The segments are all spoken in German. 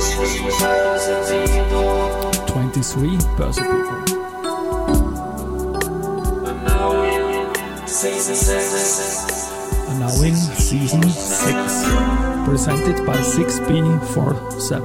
23 Börse People. Annouing Season 6, presented by 6B47.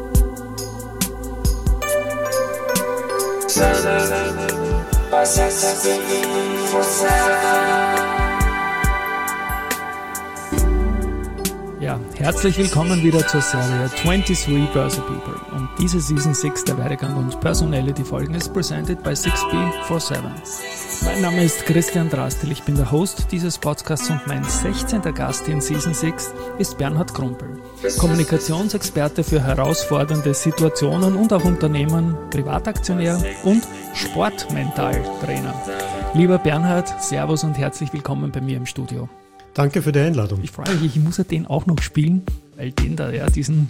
Ja, herzlich willkommen wieder zur Serie 23 Börse People. Und diese Season 6 der Werdegang und Personality Folgen ist presented by 6B47. Mein Name ist Christian Drastil, ich bin der Host dieses Podcasts und mein 16. Gast in Season 6 ist Bernhard Krumpel. Kommunikationsexperte für herausfordernde Situationen und auch Unternehmen, Privataktionär und Sportmentaltrainer. Lieber Bernhard, Servus und herzlich willkommen bei mir im Studio. Danke für die Einladung. Ich freue mich, ich muss ja den auch noch spielen, weil den da, ja, diesen...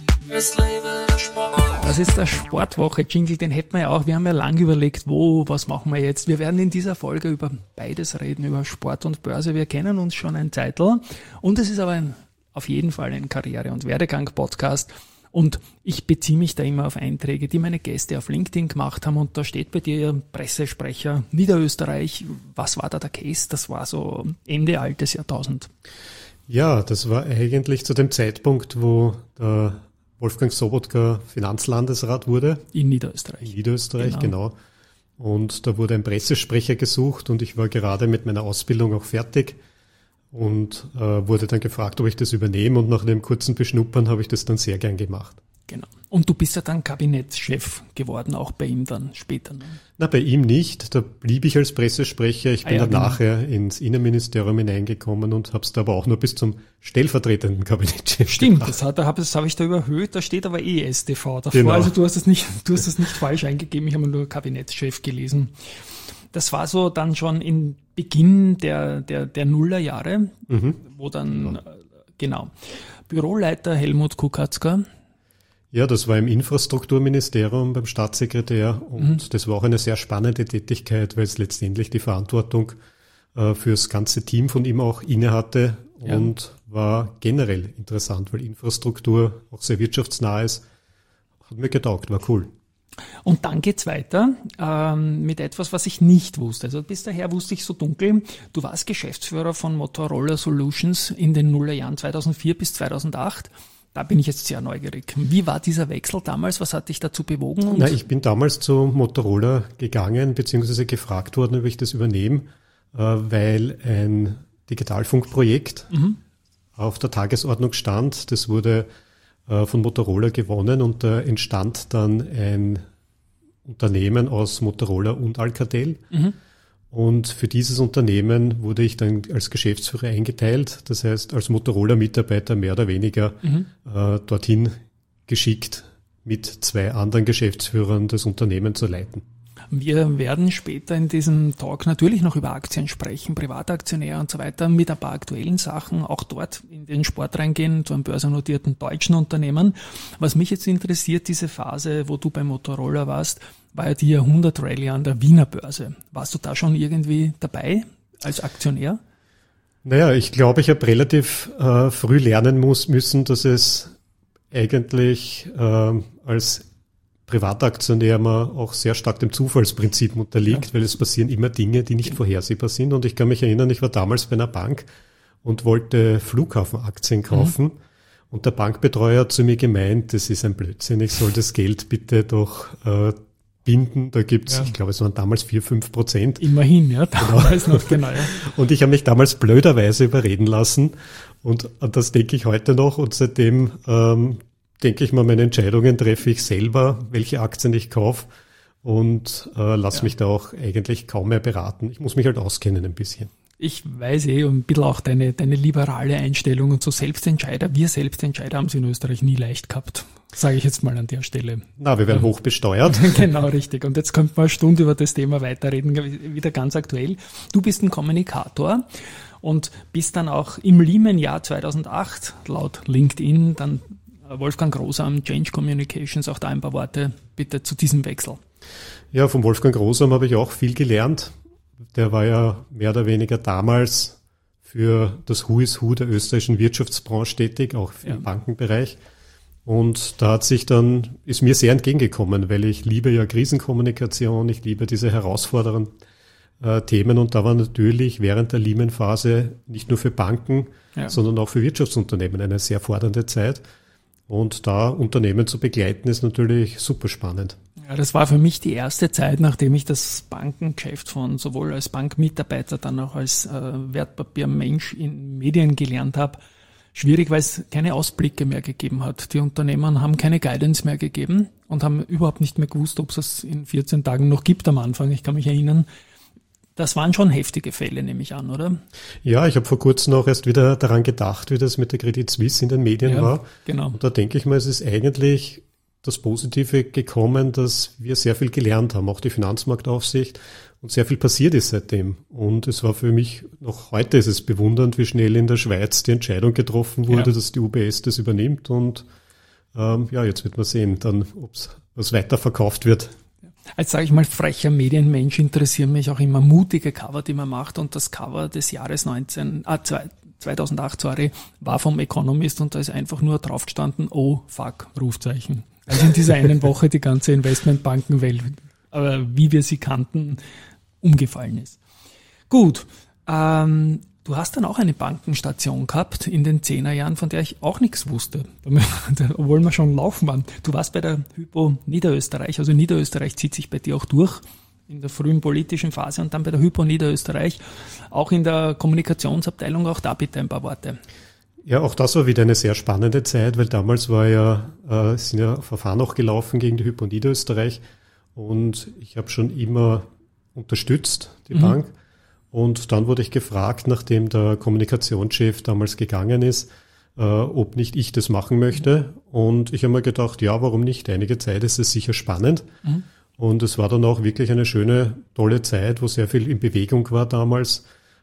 Das ist der Sportwoche-Jingle, den hätten wir ja auch. Wir haben ja lange überlegt, was machen wir jetzt? Wir werden in dieser Folge über beides reden, über Sport und Börse. Wir kennen uns schon ein Zeitl und es ist aber auf jeden Fall ein Karriere- und Werdegang-Podcast. Und ich beziehe mich da immer auf Einträge, die meine Gäste auf LinkedIn gemacht haben. Und da steht bei dir Pressesprecher Niederösterreich. Was war da der Case? Das war so Ende altes Jahrtausend. Ja, das war eigentlich zu dem Zeitpunkt, wo der Wolfgang Sobotka Finanzlandesrat wurde. In Niederösterreich. In Niederösterreich, genau. Und da wurde ein Pressesprecher gesucht und ich war gerade mit meiner Ausbildung auch fertig und wurde dann gefragt, ob ich das übernehme, und nach einem kurzen Beschnuppern habe ich das dann sehr gern gemacht. Genau. Und du bist ja dann Kabinettschef geworden, auch bei ihm dann später. Ne? Na, bei ihm nicht. Da blieb ich als Pressesprecher. Ich bin dann nachher ins Innenministerium hineingekommen und habe es da aber auch nur bis zum stellvertretenden Kabinettschef Stimmt, gebracht. das habe ich da überhöht. Da steht aber STV davor. Genau. Also du hast es nicht falsch eingegeben. Ich habe nur Kabinettschef gelesen. Das war so dann schon in Beginn der Nullerjahre, wo dann, genau, Büroleiter Helmut Kukatzka. Ja, das war im Infrastrukturministerium beim Staatssekretär und das war auch eine sehr spannende Tätigkeit, weil es letztendlich die Verantwortung fürs ganze Team von ihm auch inne hatte und war generell interessant, weil Infrastruktur auch sehr wirtschaftsnah ist. Hat mir getaugt, war cool. Und dann geht's weiter mit etwas, was ich nicht wusste. Also bis daher wusste ich so dunkel, du warst Geschäftsführer von Motorola Solutions in den Nullerjahren 2004 bis 2008. Da bin ich jetzt sehr neugierig. Wie war dieser Wechsel damals? Was hat dich dazu bewogen? Ich bin damals zu Motorola gegangen, beziehungsweise gefragt worden, ob ich das übernehme, weil ein Digitalfunkprojekt auf der Tagesordnung stand. Das wurde von Motorola gewonnen und da entstand dann ein Unternehmen aus Motorola und Alcatel. Und für dieses Unternehmen wurde ich dann als Geschäftsführer eingeteilt, das heißt als Motorola-Mitarbeiter mehr oder weniger dorthin geschickt, mit 2 anderen Geschäftsführern das Unternehmen zu leiten. Wir werden später in diesem Talk natürlich noch über Aktien sprechen, Privataktionäre und so weiter, mit ein paar aktuellen Sachen, auch dort in den Sport reingehen, zu einem börsennotierten deutschen Unternehmen. Was mich jetzt interessiert, diese Phase, wo du bei Motorola warst, war ja die Jahrhundert-Rallye an der Wiener Börse. Warst du da schon irgendwie dabei als Aktionär? Naja, ich glaube, ich habe relativ früh lernen müssen, dass es eigentlich als Privataktionär man auch sehr stark dem Zufallsprinzip unterliegt, weil es passieren immer Dinge, die nicht vorhersehbar sind. Und ich kann mich erinnern, ich war damals bei einer Bank und wollte Flughafenaktien kaufen. Und der Bankbetreuer hat zu mir gemeint, das ist ein Blödsinn, ich soll das Geld bitte doch binden. Da gibt's, ich glaube, es waren damals 4-5%. Immerhin, ja, damals noch, genau. Ja. Und ich habe mich damals blöderweise überreden lassen. Und an das denke ich heute noch. Und seitdem denke ich mal, meine Entscheidungen treffe ich selber, welche Aktien ich kaufe, und lasse mich da auch eigentlich kaum mehr beraten. Ich muss mich halt auskennen ein bisschen. Ich weiß und ein bisschen auch deine liberale Einstellung und so Selbstentscheider. Wir Selbstentscheider haben es in Österreich nie leicht gehabt, sage ich jetzt mal an der Stelle. Na, wir werden hoch besteuert. Genau, richtig. Und jetzt könnte man eine Stunde über das Thema weiterreden, wieder ganz aktuell. Du bist ein Kommunikator und bist dann auch im Lehman-Jahr 2008 laut LinkedIn dann Wolfgang Großam, Change Communications, auch da ein paar Worte bitte zu diesem Wechsel. Ja, vom Wolfgang Großam habe ich auch viel gelernt. Der war ja mehr oder weniger damals für das Who is Who der österreichischen Wirtschaftsbranche tätig, auch im Bankenbereich. Und da ist mir sehr entgegengekommen, weil ich liebe ja Krisenkommunikation, ich liebe diese herausfordernden Themen und da war natürlich während der Lehman-Phase nicht nur für Banken, sondern auch für Wirtschaftsunternehmen eine sehr fordernde Zeit. Und da Unternehmen zu begleiten, ist natürlich super spannend. Ja, das war für mich die erste Zeit, nachdem ich das Bankengeschäft von sowohl als Bankmitarbeiter, dann auch als Wertpapiermensch in Medien gelernt habe. Schwierig, weil es keine Ausblicke mehr gegeben hat. Die Unternehmen haben keine Guidance mehr gegeben und haben überhaupt nicht mehr gewusst, ob es das in 14 Tagen noch gibt am Anfang. Ich kann mich erinnern, das waren schon heftige Fälle, nehme ich an, oder? Ja, ich habe vor kurzem auch erst wieder daran gedacht, wie das mit der Credit Suisse in den Medien war. Genau. Und da denke ich mal, es ist eigentlich das Positive gekommen, dass wir sehr viel gelernt haben, auch die Finanzmarktaufsicht, und sehr viel passiert ist seitdem. Und es war für mich, noch heute ist es bewundernd, wie schnell in der Schweiz die Entscheidung getroffen wurde, dass die UBS das übernimmt. Und jetzt wird man sehen, dann, ob es weiterverkauft wird. Als, sage ich mal, frecher Medienmensch interessieren mich auch immer mutige Cover, die man macht. Und das Cover des Jahres 2008 war vom Economist und da ist einfach nur drauf gestanden, oh fuck, Rufzeichen. Also in dieser einen Woche die ganze Investmentbankenwelt, wie wir sie kannten, umgefallen ist. Gut, du hast dann auch eine Bankenstation gehabt in den 10er Jahren, von der ich auch nichts wusste, obwohl wir schon laufen waren. Du warst bei der Hypo Niederösterreich, also Niederösterreich zieht sich bei dir auch durch in der frühen politischen Phase und dann bei der Hypo Niederösterreich, auch in der Kommunikationsabteilung, auch da bitte ein paar Worte. Ja, auch das war wieder eine sehr spannende Zeit, weil damals sind ja Verfahren auch gelaufen gegen die Hypo Niederösterreich und ich habe schon immer unterstützt, die Bank. Und dann wurde ich gefragt, nachdem der Kommunikationschef damals gegangen ist, ob nicht ich das machen möchte. Und ich habe mir gedacht, ja, warum nicht? Einige Zeit ist es sicher spannend. Und es war dann auch wirklich eine schöne, tolle Zeit, wo sehr viel in Bewegung war damals.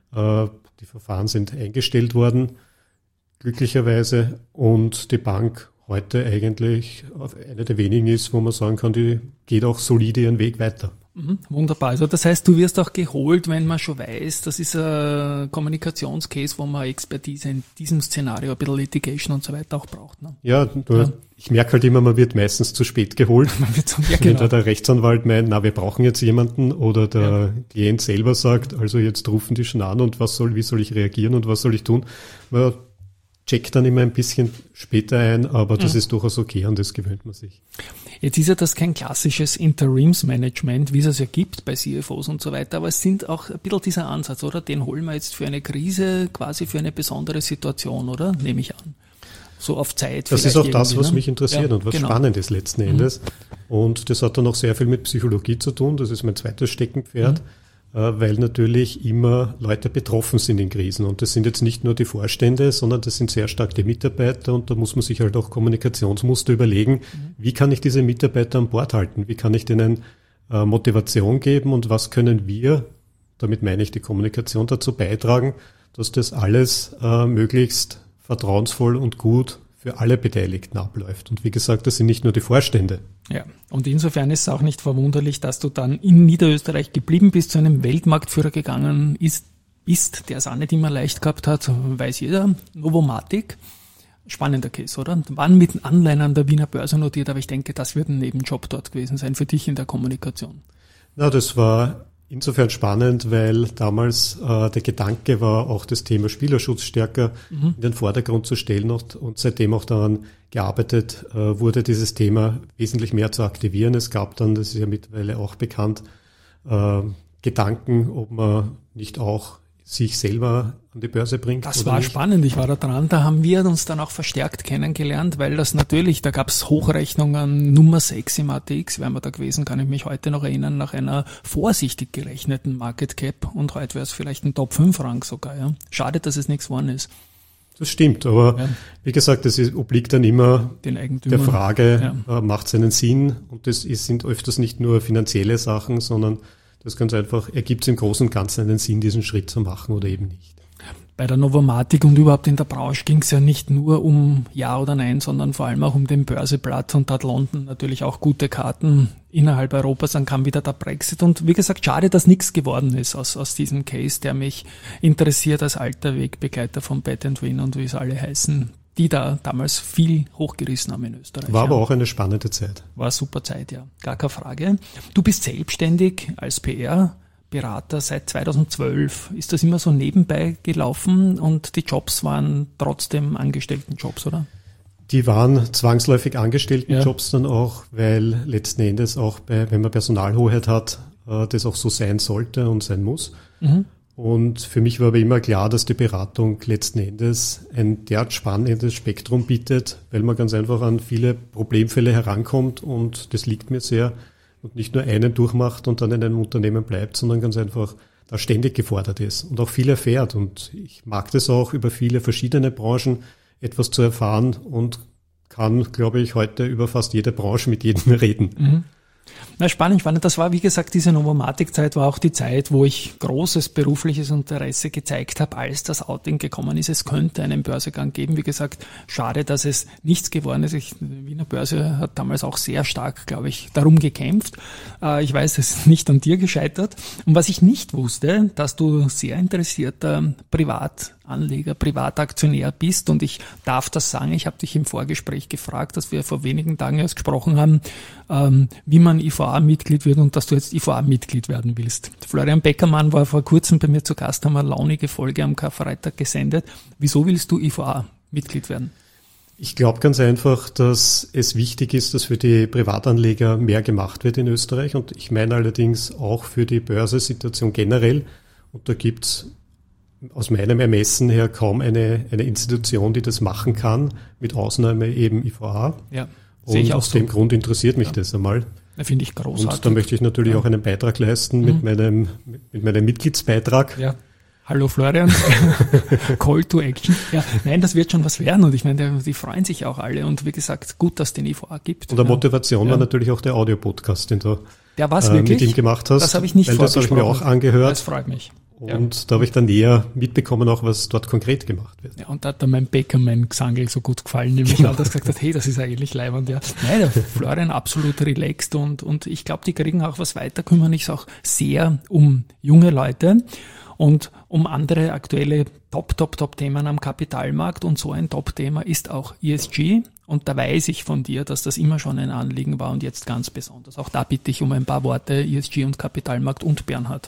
Die Verfahren sind eingestellt worden, glücklicherweise. Und die Bank heute eigentlich eine der wenigen ist, wo man sagen kann, die geht auch solide ihren Weg weiter. Wunderbar. Also das heißt, du wirst auch geholt, wenn man schon weiß, das ist ein Kommunikationscase, wo man Expertise in diesem Szenario, ein bisschen Litigation und so weiter auch braucht. Ne? Ja, ich merke halt immer, man wird meistens zu spät geholt. Wenn da der Rechtsanwalt meint, wir brauchen jetzt jemanden, oder der Klient selber sagt, also jetzt rufen die schon an und wie soll ich reagieren und was soll ich tun? Man checkt dann immer ein bisschen später ein, aber das ist durchaus okay, an das gewöhnt man sich. Jetzt ist ja das kein klassisches Interimsmanagement, wie es ja gibt bei CFOs und so weiter, aber es sind auch ein bisschen dieser Ansatz, oder? Den holen wir jetzt für eine Krise, quasi für eine besondere Situation, oder? Nehme ich an. So auf Zeit. Das ist auch das, was mich interessiert und was spannend ist letzten Endes. Und das hat dann auch sehr viel mit Psychologie zu tun. Das ist mein zweites Steckenpferd. Weil natürlich immer Leute betroffen sind in Krisen. Und das sind jetzt nicht nur die Vorstände, sondern das sind sehr stark die Mitarbeiter. Und da muss man sich halt auch Kommunikationsmuster überlegen, wie kann ich diese Mitarbeiter an Bord halten? Wie kann ich denen Motivation geben? Und was können wir, damit meine ich die Kommunikation, dazu beitragen, dass das alles möglichst vertrauensvoll und gut für alle Beteiligten abläuft. Und wie gesagt, das sind nicht nur die Vorstände. Ja, und insofern ist es auch nicht verwunderlich, dass du dann in Niederösterreich geblieben bist, zu einem Weltmarktführer gegangen bist, der es auch nicht immer leicht gehabt hat, weiß jeder, Novomatic. Spannender Case, oder? Waren mit Anleihen an der Wiener Börse notiert, aber ich denke, das wird ein Nebenjob dort gewesen sein für dich in der Kommunikation. Na, das war insofern spannend, weil damals der Gedanke war, auch das Thema Spielerschutz stärker in den Vordergrund zu stellen und seitdem auch daran gearbeitet wurde, dieses Thema wesentlich mehr zu aktivieren. Es gab dann, das ist ja mittlerweile auch bekannt, Gedanken, ob man nicht auch sich selber an die Börse bringt. Das war spannend, ich war da dran, da haben wir uns dann auch verstärkt kennengelernt, weil das natürlich, da gab es Hochrechnungen, Nummer 6 im ATX, wären wir da gewesen, kann ich mich heute noch erinnern, nach einer vorsichtig gerechneten Market Cap und heute wäre es vielleicht ein Top 5 Rang sogar. Ja. Schade, dass es nichts geworden ist. Das stimmt, aber wie gesagt, das obliegt dann immer der Frage, macht es einen Sinn? Und das sind öfters nicht nur finanzielle Sachen, sondern das ganz einfach, ergibt es im Großen und Ganzen einen Sinn, diesen Schritt zu machen oder eben nicht. Bei der Novomatic und überhaupt in der Branche ging es ja nicht nur um Ja oder Nein, sondern vor allem auch um den Börseplatz und da hat London natürlich auch gute Karten innerhalb Europas. Dann kam wieder der Brexit und wie gesagt, schade, dass nichts geworden ist aus diesem Case, der mich interessiert als alter Wegbegleiter von Bet & Win und wie es alle heißen. die da damals viel hochgerissen haben in Österreich. War aber auch eine spannende Zeit. War eine super Zeit, ja. Gar keine Frage. Du bist selbstständig als PR-Berater seit 2012. Ist das immer so nebenbei gelaufen und die Jobs waren trotzdem Angestelltenjobs, oder? Die waren zwangsläufig Angestelltenjobs dann auch, weil letzten Endes auch wenn man Personalhoheit hat, das auch so sein sollte und sein muss. Mhm. Und für mich war aber immer klar, dass die Beratung letzten Endes ein derart spannendes Spektrum bietet, weil man ganz einfach an viele Problemfälle herankommt und das liegt mir sehr und nicht nur einen durchmacht und dann in einem Unternehmen bleibt, sondern ganz einfach da ständig gefordert ist und auch viel erfährt. Und ich mag das auch, über viele verschiedene Branchen etwas zu erfahren und kann, glaube ich, heute über fast jede Branche mit jedem reden. Mhm. Na, spannend. Das war, wie gesagt, diese Novomatic-Zeit war auch die Zeit, wo ich großes berufliches Interesse gezeigt habe, als das Outing gekommen ist. Es könnte einen Börsegang geben. Wie gesagt, schade, dass es nichts geworden ist. Die Wiener Börse hat damals auch sehr stark, glaube ich, darum gekämpft. Ich weiß, es ist nicht an dir gescheitert. Und was ich nicht wusste, dass du sehr interessierter Privatanleger, Privataktionär bist, und ich darf das sagen, ich habe dich im Vorgespräch gefragt, dass wir vor wenigen Tagen erst gesprochen haben, wie man IVA-Mitglied wird und dass du jetzt IVA-Mitglied werden willst. Florian Beckermann war vor kurzem bei mir zu Gast, haben eine launige Folge am Karfreitag gesendet. Wieso willst du IVA-Mitglied werden? Ich glaube ganz einfach, dass es wichtig ist, dass für die Privatanleger mehr gemacht wird in Österreich, und ich meine allerdings auch für die Börsensituation generell, und da gibt's aus meinem Ermessen her kaum eine Institution, die das machen kann, mit Ausnahme eben IVA. Ja, sehe ich auch aus dem Grund interessiert mich das einmal. Da finde ich großartig. Und da möchte ich natürlich auch einen Beitrag leisten mit meinem Mitgliedsbeitrag. Ja. Hallo Florian, Call to Action. Ja, nein, das wird schon was werden, und ich meine, die freuen sich auch alle, und wie gesagt, gut, dass es den IVA gibt. Und der Motivation war natürlich auch der Audio-Podcast, den du mit ihm gemacht hast. Das habe ich nicht vorgesprochen. Das habe ich mir auch angehört. Das freut mich. Und da habe ich dann näher mitbekommen, auch was dort konkret gemacht wird. Ja, und da hat dann mein Beckermann-Gesangel so gut gefallen, nämlich weil er gesagt hat, hey, das ist eigentlich leibend, ja. Nein, der Florian absolut relaxed, und ich glaube, die kriegen auch was weiter, kümmern sich auch sehr um junge Leute und um andere aktuelle Top-Themen am Kapitalmarkt, und so ein Top-Thema ist auch ESG, und da weiß ich von dir, dass das immer schon ein Anliegen war und jetzt ganz besonders. Auch da bitte ich um ein paar Worte, ESG und Kapitalmarkt und Bernhard.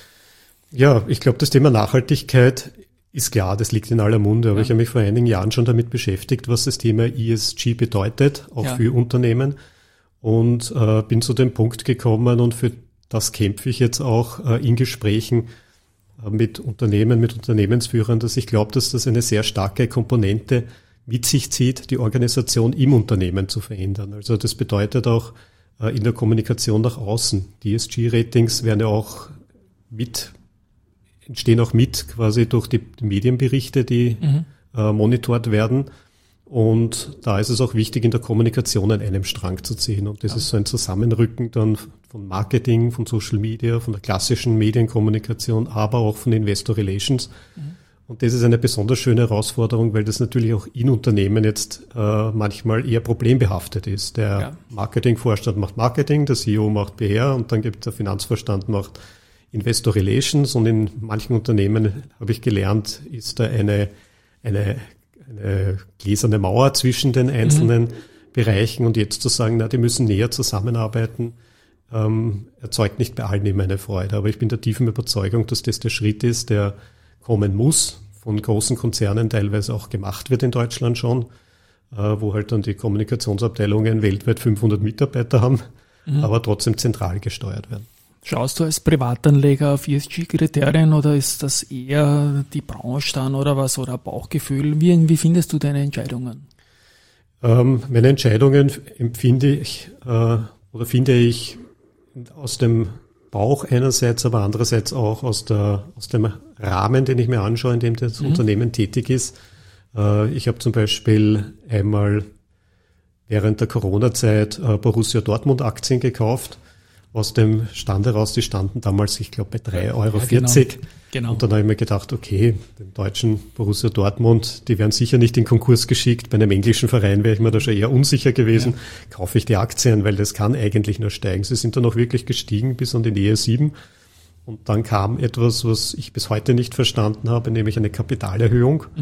Ja, ich glaube, das Thema Nachhaltigkeit ist klar, das liegt in aller Munde, aber ich habe mich vor einigen Jahren schon damit beschäftigt, was das Thema ESG bedeutet, auch für Unternehmen, und bin zu dem Punkt gekommen, und für das kämpfe ich jetzt auch in Gesprächen mit Unternehmen, mit Unternehmensführern, dass ich glaube, dass das eine sehr starke Komponente mit sich zieht, die Organisation im Unternehmen zu verändern. Also das bedeutet auch in der Kommunikation nach außen. Die ESG-Ratings werden ja auch entstehen auch mit quasi durch die Medienberichte, die monitort werden. Und da ist es auch wichtig, in der Kommunikation an einem Strang zu ziehen. Und das ist so ein Zusammenrücken dann von Marketing, von Social Media, von der klassischen Medienkommunikation, aber auch von Investor Relations. Und das ist eine besonders schöne Herausforderung, weil das natürlich auch in Unternehmen jetzt manchmal eher problembehaftet ist. Der Marketingvorstand macht Marketing, der CEO macht PR, und dann gibt der Finanzvorstand macht Investor Relations, und in manchen Unternehmen, habe ich gelernt, ist da eine gläserne Mauer zwischen den einzelnen Bereichen, und jetzt zu sagen, die müssen näher zusammenarbeiten, erzeugt nicht bei allen immer eine Freude. Aber ich bin der tiefen Überzeugung, dass das der Schritt ist, der kommen muss, von großen Konzernen teilweise auch gemacht wird in Deutschland schon, wo halt dann die Kommunikationsabteilungen weltweit 500 Mitarbeiter haben, aber trotzdem zentral gesteuert werden. Schaust du als Privatanleger auf ESG-Kriterien, oder ist das eher die Branche dann oder was, oder Bauchgefühl? Wie findest du deine Entscheidungen? Meine Entscheidungen finde ich aus dem Bauch einerseits, aber andererseits auch aus dem Rahmen, den ich mir anschaue, in dem das Unternehmen tätig ist. Ich habe zum Beispiel einmal während der Corona-Zeit Borussia Dortmund Aktien gekauft. Aus dem Stand heraus, die standen damals, ich glaube, bei 3,40 Euro. Genau. Und dann habe ich mir gedacht, okay, den deutschen Borussia Dortmund, die werden sicher nicht in Konkurs geschickt. Bei einem englischen Verein wäre ich mir da schon eher unsicher gewesen. Ja. Kaufe ich die Aktien, weil das kann eigentlich nur steigen. Sie sind dann auch wirklich gestiegen bis an die Nähe 7. Und dann kam etwas, was ich bis heute nicht verstanden habe, nämlich eine Kapitalerhöhung.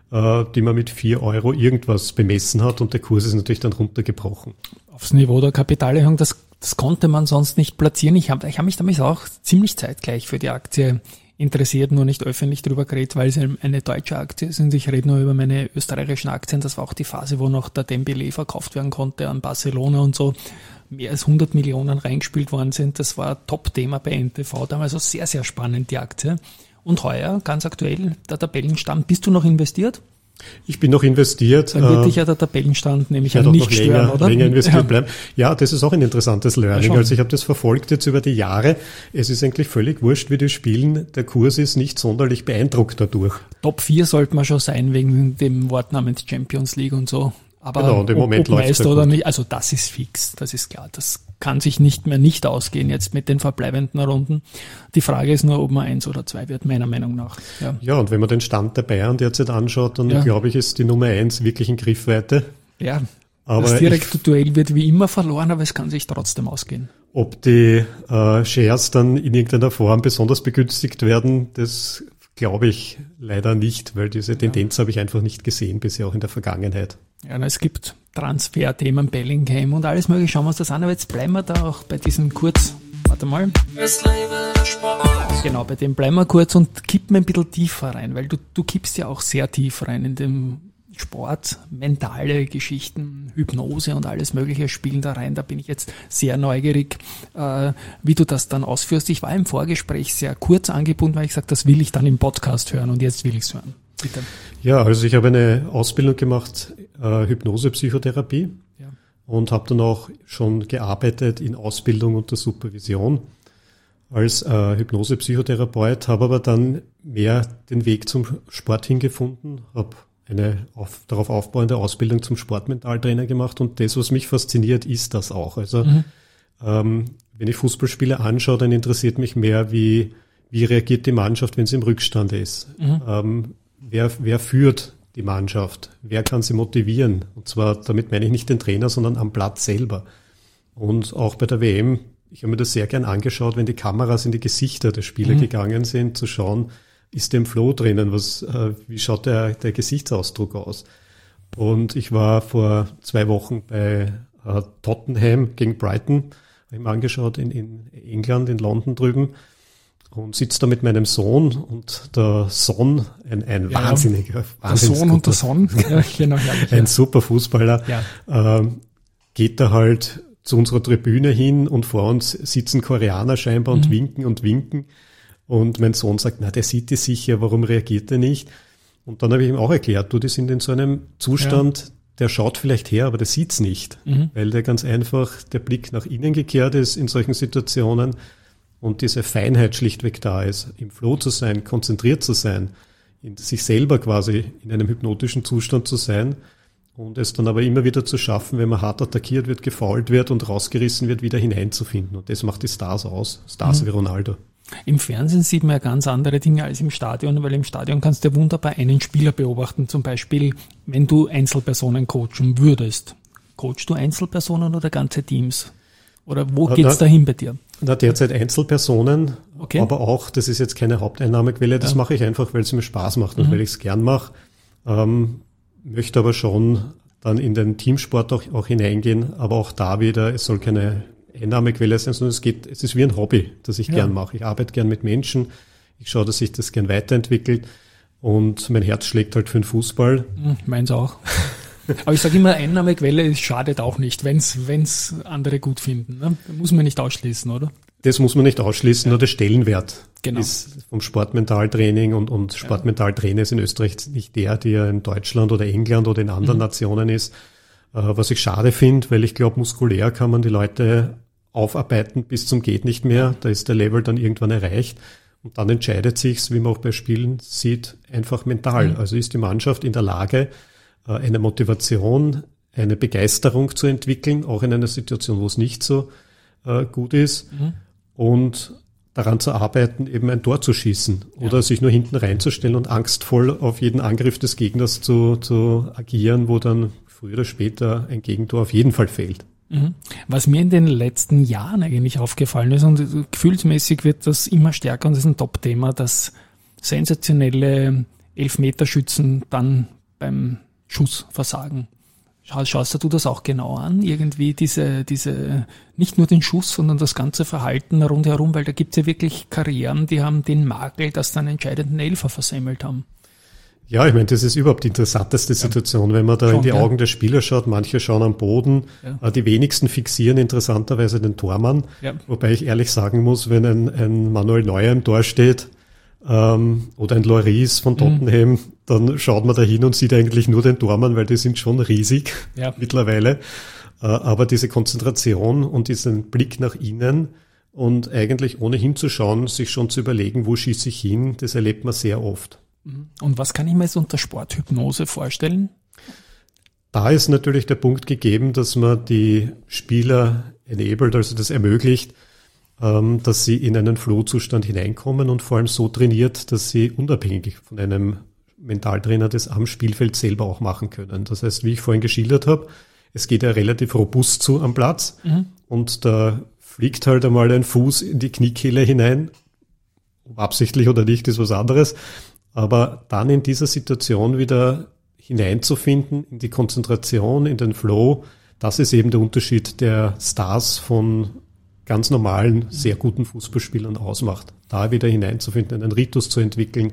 die man mit 4 Euro irgendwas bemessen hat und der Kurs ist natürlich dann runtergebrochen. Aufs Niveau der Kapitalerhöhung, das konnte man sonst nicht platzieren. Ich hab mich damals auch ziemlich zeitgleich für die Aktie interessiert, nur nicht öffentlich drüber geredet, weil es eine deutsche Aktie ist und ich rede nur über meine österreichischen Aktien. Das war auch die Phase, wo noch der Dembélé verkauft werden konnte an Barcelona und so. Mehr als 100 Millionen reingespielt worden sind. Das war Top-Thema bei NTV. Damals also sehr, sehr spannend, die Aktie. Und heuer, ganz aktuell, der Tabellenstand. Bist du noch investiert? Ich bin noch investiert. Dann wird dich ja der Tabellenstand nämlich nicht stören, oder? Länger investiert bleiben. Ja, das ist auch ein interessantes Learning. Also ich habe das verfolgt jetzt über die Jahre. Es ist eigentlich völlig wurscht, wie die spielen. Der Kurs ist nicht sonderlich beeindruckt dadurch. Top 4 sollte man schon sein, wegen dem Wort namens Champions League und so. Aber genau, und im Moment läuft es oder nicht, also das ist fix, das ist klar. Das kann sich nicht ausgehen jetzt mit den verbleibenden Runden. Die Frage ist nur, ob man 1 oder 2 wird, meiner Meinung nach. Ja, und wenn man den Stand der Bayern derzeit anschaut, dann glaube ich, ist die Nummer 1 wirklich in Griffweite. Ja, aber das direkte Duell wird wie immer verloren, aber es kann sich trotzdem ausgehen. Ob die Shares dann in irgendeiner Form besonders begünstigt werden, das glaube ich leider nicht, weil diese Tendenz habe ich einfach nicht gesehen bisher, auch in der Vergangenheit. Ja, es gibt Transferthemen, Bellingham und alles mögliche. Schauen wir uns das an, aber jetzt bleiben wir da auch bei diesem Genau, bei dem bleiben wir kurz und kippen ein bisschen tiefer rein, weil du kippst ja auch sehr tief rein in dem Sport, mentale Geschichten, Hypnose und alles mögliche spielen da rein. Da bin ich jetzt sehr neugierig, wie du das dann ausführst. Ich war im Vorgespräch sehr kurz angebunden, weil ich gesagt, das will ich dann im Podcast hören und jetzt will ich es hören. Bitte. Ja, also ich habe eine Ausbildung gemacht, Hypnose-Psychotherapie und habe dann auch schon gearbeitet in Ausbildung unter Supervision als Hypnose-Psychotherapeut, habe aber dann mehr den Weg zum Sport hingefunden, habe eine darauf aufbauende Ausbildung zum Sportmentaltrainer gemacht und das, was mich fasziniert, ist das auch. Also wenn ich Fußballspiele anschaue, dann interessiert mich mehr, wie reagiert die Mannschaft, wenn sie im Rückstand ist. Wer führt die Mannschaft? Wer kann sie motivieren? Und zwar, damit meine ich nicht den Trainer, sondern am Platz selber. Und auch bei der WM, ich habe mir das sehr gern angeschaut, wenn die Kameras in die Gesichter der Spieler gegangen sind, zu schauen, ist der im Flow drinnen? Wie schaut der Gesichtsausdruck aus? Und ich war vor 2 Wochen bei Tottenham gegen Brighton, habe ich mir angeschaut in England, in London drüben. Und sitze da mit meinem Sohn und der Son, ein wahnsinniger Sohn und der Son, ein super Fußballer, geht da halt zu unserer Tribüne hin und vor uns sitzen Koreaner scheinbar und winken. Und mein Sohn sagt, na, der sieht die sicher, warum reagiert er nicht? Und dann habe ich ihm auch erklärt, die sind in so einem Zustand, der schaut vielleicht her, aber der sieht's nicht, weil der ganz einfach der Blick nach innen gekehrt ist in solchen Situationen. Und diese Feinheit schlichtweg da ist, im Flow zu sein, konzentriert zu sein, in sich selber quasi in einem hypnotischen Zustand zu sein und es dann aber immer wieder zu schaffen, wenn man hart attackiert wird, gefoult wird und rausgerissen wird, wieder hineinzufinden. Und das macht die Stars aus, Stars wie Ronaldo. Im Fernsehen sieht man ja ganz andere Dinge als im Stadion, weil im Stadion kannst du ja wunderbar einen Spieler beobachten. Zum Beispiel, wenn du Einzelpersonen coachen würdest. Coachst du Einzelpersonen oder ganze Teams? Oder wo geht's dahin bei dir? Na, derzeit Einzelpersonen, aber auch, das ist jetzt keine Haupteinnahmequelle, das mache ich einfach, weil es mir Spaß macht und weil ich es gern mache. Möchte aber schon dann in den Teamsport auch hineingehen, aber auch da wieder, es soll keine Einnahmequelle sein, sondern es ist wie ein Hobby, das ich gern mache. Ich arbeite gern mit Menschen, ich schaue, dass sich das gern weiterentwickelt und mein Herz schlägt halt für den Fußball. Meins auch. Aber ich sage immer, Einnahmequelle, es schadet auch nicht, wenn's andere gut finden. Ne? Muss man nicht ausschließen, oder? Das muss man nicht ausschließen, nur der Stellenwert ist vom Sportmentaltraining und Sportmentaltrainer ist in Österreich nicht der in Deutschland oder England oder in anderen Nationen ist. Was ich schade finde, weil ich glaube, muskulär kann man die Leute aufarbeiten bis zum geht nicht mehr. Da ist der Level dann irgendwann erreicht. Und dann entscheidet sich's, wie man auch bei Spielen sieht, einfach mental. Also ist die Mannschaft in der Lage, eine Motivation, eine Begeisterung zu entwickeln, auch in einer Situation, wo es nicht so gut ist und daran zu arbeiten, eben ein Tor zu schießen oder sich nur hinten reinzustellen und angstvoll auf jeden Angriff des Gegners zu agieren, wo dann früher oder später ein Gegentor auf jeden Fall fällt. Was mir in den letzten Jahren eigentlich aufgefallen ist und gefühlsmäßig wird das immer stärker und das ist ein Top-Thema, dass sensationelle Elfmeterschützen dann beim Schussversagen. Schaust du das auch genau an? Irgendwie diese, nicht nur den Schuss, sondern das ganze Verhalten rundherum, weil da gibt es ja wirklich Karrieren, die haben den Makel, dass dann entscheidenden Elfer versemmelt haben. Ja, ich meine, das ist überhaupt die interessanteste Situation, wenn man da in die Augen der Spieler schaut. Manche schauen am Boden, die wenigsten fixieren interessanterweise den Tormann. Ja. Wobei ich ehrlich sagen muss, wenn ein Manuel Neuer im Tor steht oder ein Lloris von Tottenham, dann schaut man da hin und sieht eigentlich nur den Tormann, weil die sind schon riesig mittlerweile. Aber diese Konzentration und diesen Blick nach innen und eigentlich ohne hinzuschauen, sich schon zu überlegen, wo schieße ich hin, das erlebt man sehr oft. Und was kann ich mir jetzt unter Sporthypnose vorstellen? Da ist natürlich der Punkt gegeben, dass man die Spieler enabled, also das ermöglicht, dass sie in einen Flow-Zustand hineinkommen und vor allem so trainiert, dass sie unabhängig von einem Mentaltrainer das am Spielfeld selber auch machen können. Das heißt, wie ich vorhin geschildert habe, es geht ja relativ robust zu am Platz und da fliegt halt einmal ein Fuß in die Kniekehle hinein, ob absichtlich oder nicht, ist was anderes. Aber dann in dieser Situation wieder hineinzufinden, in die Konzentration, in den Flow, das ist eben der Unterschied der Stars von ganz normalen, sehr guten Fußballspielern ausmacht. Da wieder hineinzufinden, einen Ritus zu entwickeln,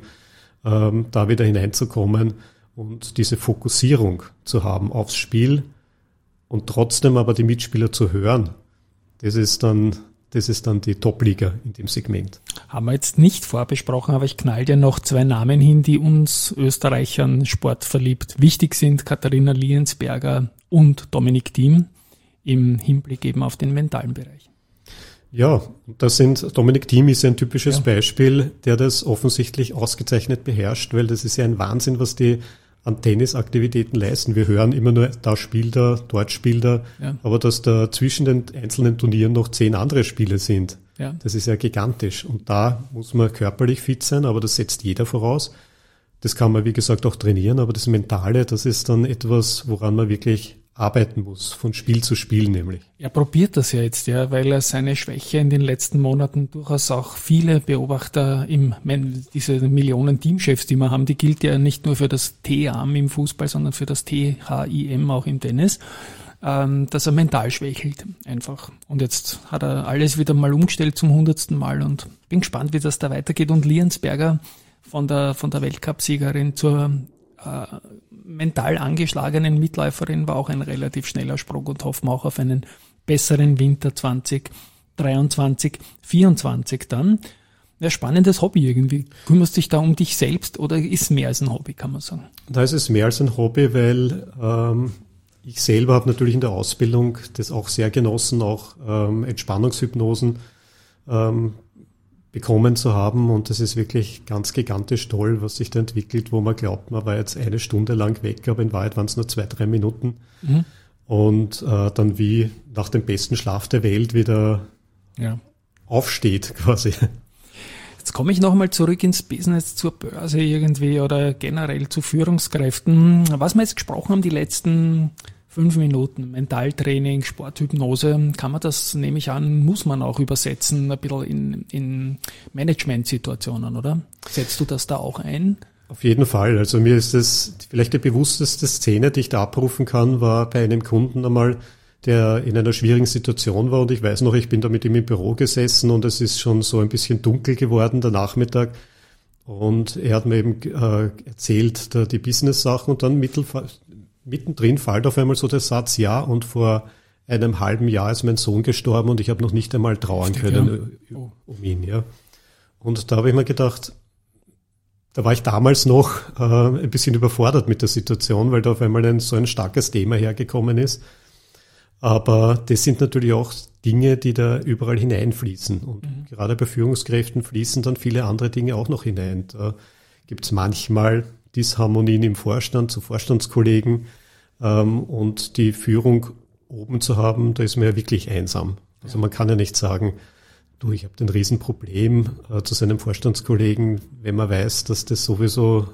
da wieder hineinzukommen und diese Fokussierung zu haben aufs Spiel und trotzdem aber die Mitspieler zu hören. Das ist dann die Top-Liga in dem Segment. Haben wir jetzt nicht vorbesprochen, aber ich knall dir noch 2 Namen hin, die uns Österreichern sportverliebt wichtig sind. Katharina Liensberger und Dominik Thiem im Hinblick eben auf den mentalen Bereich. Ja, Dominik Thiem ist ein typisches Beispiel, der das offensichtlich ausgezeichnet beherrscht, weil das ist ja ein Wahnsinn, was die an Tennisaktivitäten leisten. Wir hören immer nur, da spielt er, dort spielt er, aber dass da zwischen den einzelnen Turnieren noch 10 andere Spiele sind, das ist ja gigantisch. Und da muss man körperlich fit sein, aber das setzt jeder voraus. Das kann man, wie gesagt, auch trainieren, aber das Mentale, das ist dann etwas, woran man wirklich arbeiten muss, von Spiel zu Spiel nämlich. Er probiert das ja jetzt, weil er seine Schwäche in den letzten Monaten durchaus auch viele Beobachter diese Millionen Teamchefs, die wir haben, die gilt ja nicht nur für das T-Arm im Fußball, sondern für das T-H-I-M auch im Tennis, dass er mental schwächelt einfach. Und jetzt hat er alles wieder mal umgestellt zum 100. Mal und bin gespannt, wie das da weitergeht. Und Liensberger von der Weltcup-Siegerin zur mental angeschlagenen Mitläuferin war auch ein relativ schneller Sprung und hoffen auch auf einen besseren Winter 2023, 2024 dann. Ja, spannendes Hobby irgendwie. Kümmerst dich da um dich selbst oder ist mehr als ein Hobby, kann man sagen? Da ist es mehr als ein Hobby, weil ich selber habe natürlich in der Ausbildung das auch sehr genossen, auch Entspannungshypnosen bekommen zu haben und das ist wirklich ganz gigantisch toll, was sich da entwickelt, wo man glaubt, man war jetzt 1 Stunde lang weg, aber in Wahrheit waren es nur 2-3 Minuten und dann wie nach dem besten Schlaf der Welt wieder aufsteht quasi. Jetzt komme ich nochmal zurück ins Business, zur Börse irgendwie oder generell zu Führungskräften. Was wir jetzt gesprochen haben, die letzten 5 Minuten, Mentaltraining, Sporthypnose, kann man das, nehme ich an, muss man auch übersetzen, ein bisschen in Managementsituationen, oder? Setzt du das da auch ein? Auf jeden Fall. Also mir ist das vielleicht die bewussteste Szene, die ich da abrufen kann, war bei einem Kunden einmal, der in einer schwierigen Situation war und ich weiß noch, ich bin da mit ihm im Büro gesessen und es ist schon so ein bisschen dunkel geworden, der Nachmittag. Und er hat mir eben erzählt, die Business-Sachen und dann mittendrin fällt auf einmal so der Satz, ja, und vor einem halben Jahr ist mein Sohn gestorben und ich habe noch nicht einmal trauern können um ihn. Ja. Und da habe ich mir gedacht, da war ich damals noch ein bisschen überfordert mit der Situation, weil da auf einmal so ein starkes Thema hergekommen ist. Aber das sind natürlich auch Dinge, die da überall hineinfließen. Und gerade bei Führungskräften fließen dann viele andere Dinge auch noch hinein. Da gibt es manchmal Disharmonien im Vorstand, zu Vorstandskollegen und die Führung oben zu haben, da ist man ja wirklich einsam. Also man kann ja nicht sagen, du, ich habe ein Riesenproblem zu seinem Vorstandskollegen, wenn man weiß, dass das sowieso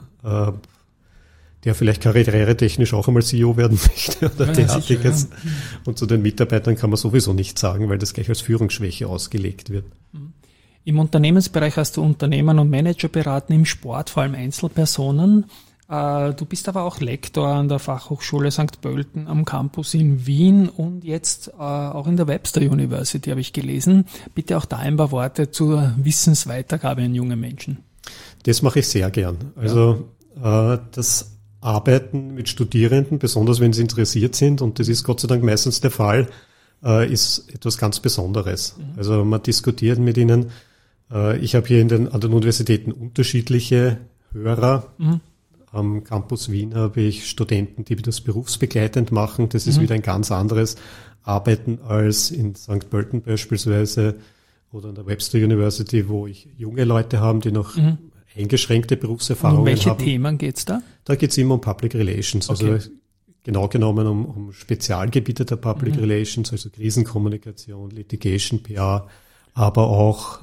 der vielleicht karrieretechnisch auch einmal CEO werden möchte oder derartiges. Ja. Und zu den Mitarbeitern kann man sowieso nicht sagen, weil das gleich als Führungsschwäche ausgelegt wird. Im Unternehmensbereich hast du Unternehmen und Manager beraten, im Sport vor allem Einzelpersonen. Du bist aber auch Lektor an der Fachhochschule St. Pölten am Campus in Wien und jetzt auch in der Webster University, habe ich gelesen. Bitte auch da ein paar Worte zur Wissensweitergabe an junge Menschen. Das mache ich sehr gern. Also das Arbeiten mit Studierenden, besonders wenn sie interessiert sind, und das ist Gott sei Dank meistens der Fall, ist etwas ganz Besonderes. Also man diskutiert mit ihnen. Ich habe hier an den Universitäten unterschiedliche Hörer. Am Campus Wien habe ich Studenten, die das berufsbegleitend machen. Das ist wieder ein ganz anderes Arbeiten als in St. Pölten beispielsweise oder an der Webster University, wo ich junge Leute habe, die noch eingeschränkte Berufserfahrungen haben. Um welche Themen geht's da? Da geht's immer um Public Relations, also genau genommen um Spezialgebiete der Public Relations, also Krisenkommunikation, Litigation, PR, aber auch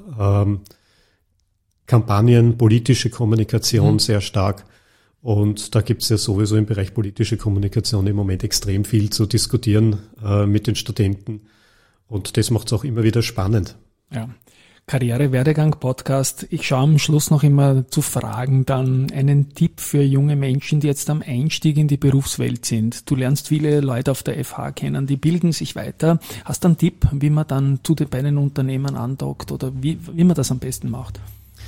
Kampagnen, politische Kommunikation sehr stark. Und da gibt's ja sowieso im Bereich politische Kommunikation im Moment extrem viel zu diskutieren mit den Studenten. Und das macht's auch immer wieder spannend. Ja. Karriere-Werdegang-Podcast. Ich schaue am Schluss noch immer zu Fragen dann einen Tipp für junge Menschen, die jetzt am Einstieg in die Berufswelt sind. Du lernst viele Leute auf der FH kennen, die bilden sich weiter. Hast du einen Tipp, wie man dann bei den Unternehmen andockt oder wie man das am besten macht?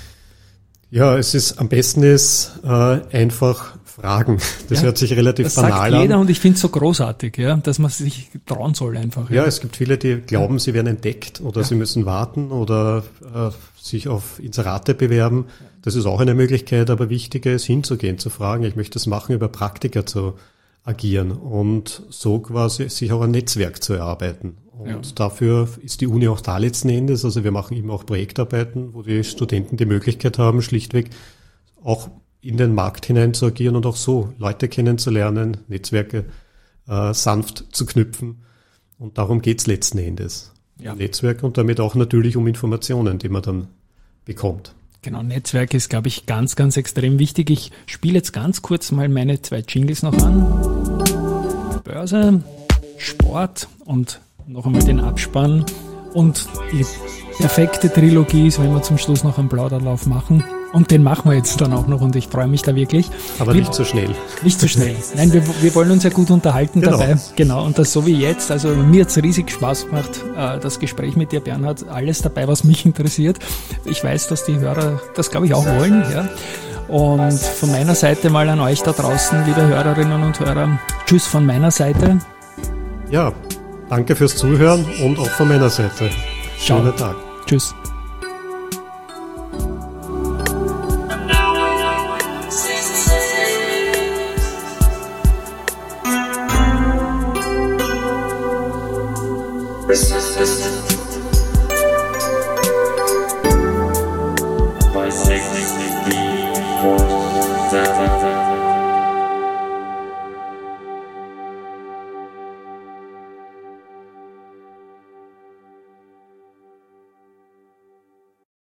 Ja, am besten ist einfach fragen. Das hört sich relativ banal an. Das sagt jeder und ich finde es so großartig, ja, dass man sich trauen soll einfach. Ja, es gibt viele, die glauben, sie werden entdeckt oder sie müssen warten oder sich auf Inserate bewerben. Das ist auch eine Möglichkeit, aber wichtiger ist hinzugehen, zu fragen. Ich möchte das machen, über Praktika zu agieren und so quasi sich auch ein Netzwerk zu erarbeiten. Und dafür ist die Uni auch da letzten Endes. Also wir machen immer auch Projektarbeiten, wo die Studenten die Möglichkeit haben, schlichtweg auch in den Markt hinein zu agieren und auch so Leute kennenzulernen, Netzwerke sanft zu knüpfen. Und darum geht's letzten Endes. Ja. Netzwerk und damit auch natürlich um Informationen, die man dann bekommt. Genau, Netzwerk ist, glaube ich, ganz, ganz extrem wichtig. Ich spiele jetzt ganz kurz mal meine 2 Jingles noch an. Börse, Sport und noch einmal den Abspann. Und die perfekte Trilogie ist, wenn wir zum Schluss noch einen Plauderlauf machen. Und den machen wir jetzt dann auch noch und ich freue mich da wirklich. Aber nicht so schnell. Nicht so schnell. Nein, wir wollen uns ja gut unterhalten dabei. Genau, und das so wie jetzt. Also mir hat's riesig Spaß gemacht, das Gespräch mit dir, Bernhard. Alles dabei, was mich interessiert. Ich weiß, dass die Hörer das, glaube ich, auch wollen. Ja. Und von meiner Seite mal an euch da draußen, liebe Hörerinnen und Hörer. Tschüss von meiner Seite. Ja, danke fürs Zuhören und auch von meiner Seite. Schönen Tag. Tschüss. Resistance.